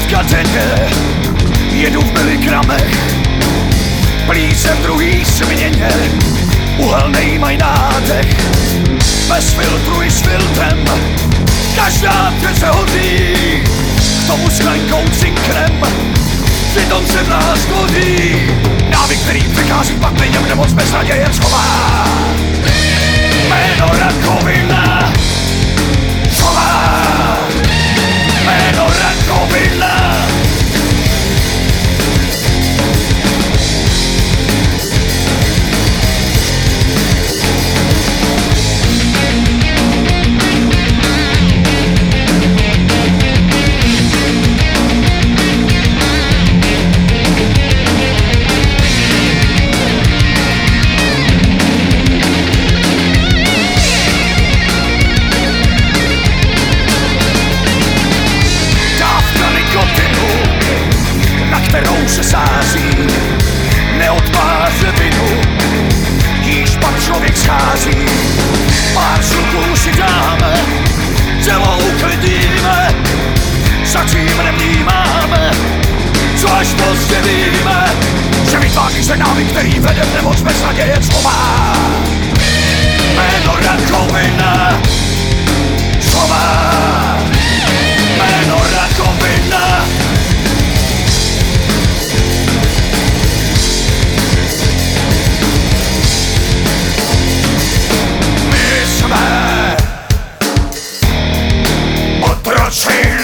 dneska denně jedu v miligramech, plíce v druhý směně, uhelnej mají nádech. Bez filtru i s filtrem, každá věc se hodí, k tomu s chlenkou cinkrem, přitom se v nás godí. Návyk, který přichází, pak mě nemoc bez naděje schová. Jméno rakovina schová. Jméno rakovina. Se sází, neodpáře vinu, jíž pak člověk schází. Pár sluků si dáme, tělo uklidíme, zatím nevnímáme, co až pozdě víme, že vytváří se návyk, který vede v nemoc bez naděje schová. Jméno rakovina schová. Jméno rakovina. Otroci